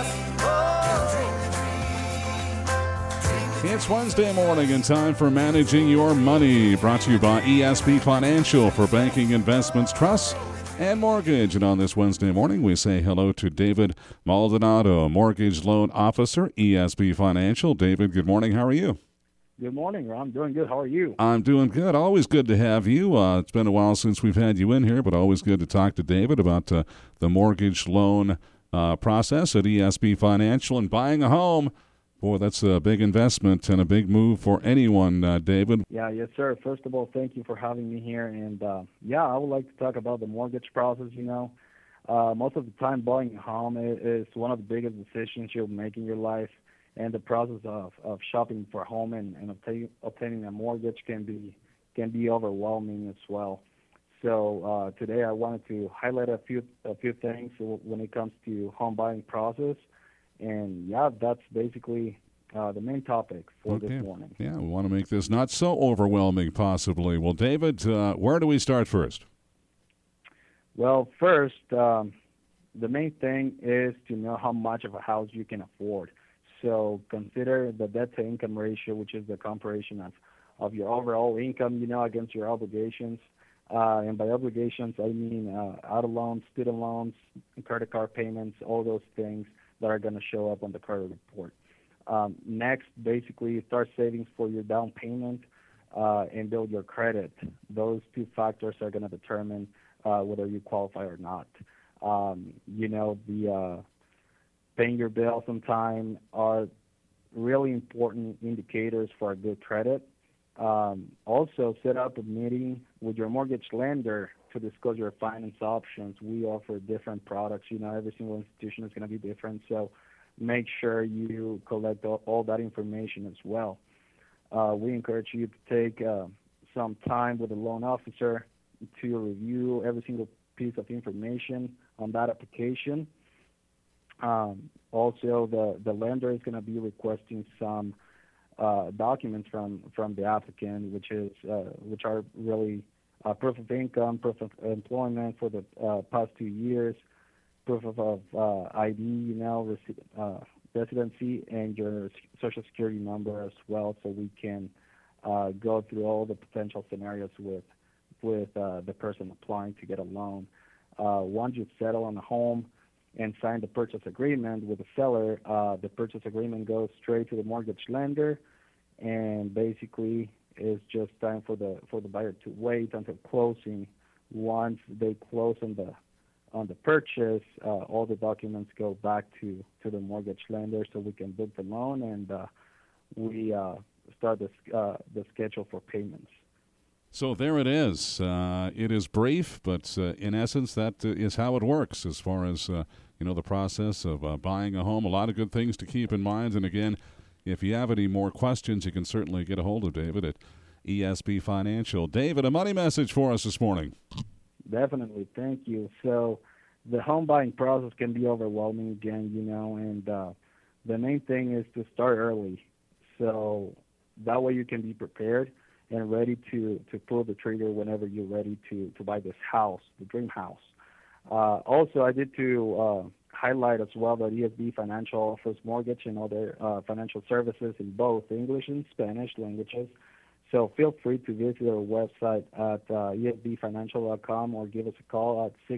It's Wednesday morning and time for Managing Your Money, brought to you by ESB Financial for banking, investments, trusts, and mortgage. And on this Wednesday morning, we say hello to David Maldonado, Mortgage Loan Officer, ESB Financial. David, good morning. How are you? Good morning, Ron. Doing good. How are you? I'm doing good. Always good to have you. It's been a while since we've had you in here, but always good to talk to David about the mortgage loan process at ESB Financial and buying a home. Boy, that's a big investment and a big move for anyone, David. Yeah, yes, sir. First of all, thank you for having me here. And, I would like to talk about the mortgage process. Most of the time buying a home is one of the biggest decisions you'll make in your life. And the process of shopping for a home and obtaining a mortgage can be overwhelming as well. So today I wanted to highlight a few things when it comes to home buying process. And, that's basically the main topic for this morning. Yeah, we want to make this not so overwhelming, possibly. Well, David, where do we start first? Well, first, the main thing is to know how much of a house you can afford. So consider the debt-to-income ratio, which is the comparison of your overall income, against your obligations. And by obligations, I mean auto loans, student loans, credit card payments, all those things that are going to show up on the credit report. Next, basically, start savings for your down payment and build your credit. Those two factors are going to determine whether you qualify or not. Paying your bills on time are really important indicators for a good credit. Also, set up a meeting with your mortgage lender to discuss your finance options. We offer different products. Every single institution is going to be different, so make sure you collect all that information as well. We encourage you to take some time with a loan officer to review every single piece of information on that application. Also, the lender is going to be requesting some documents from the applicant, which are really proof of income, proof of employment for the past 2 years, proof of ID, residency, and your Social Security number as well, so we can go through all the potential scenarios with the person applying to get a loan. Once you settle on a home and sign the purchase agreement with the seller, the purchase agreement goes straight to the mortgage lender, and basically it's just time for the buyer to wait until closing. Once they close on the purchase, all the documents go back to the mortgage lender, so we can book the loan and we start the schedule for payments. So there it is. It is brief, but in essence, that is how it works as far as the process of buying a home. A lot of good things to keep in mind. And again, if you have any more questions, you can certainly get a hold of David at ESB Financial. David, a money message for us this morning. Definitely. Thank you. So the home buying process can be overwhelming again, and the main thing is to start early. So that way you can be prepared and ready to pull the trigger whenever you're ready to buy this house, the dream house. Also, I did to highlight as well that ESB Financial offers mortgage and other financial services in both English and Spanish languages. So feel free to visit our website at esbfinancial.com or give us a call at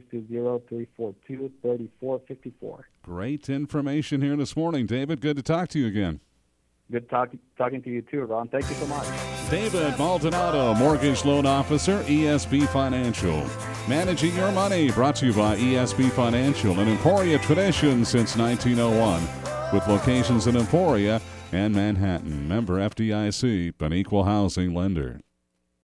620-342-3454. Great information here this morning, David. Good to talk to you again. Good talking to you too, Ron. Thank you so much. David Maldonado, Mortgage Loan Officer, ESB Financial. Managing Your Money, brought to you by ESB Financial, an Emporia tradition since 1901, with locations in Emporia and Manhattan. Member FDIC, an equal housing lender.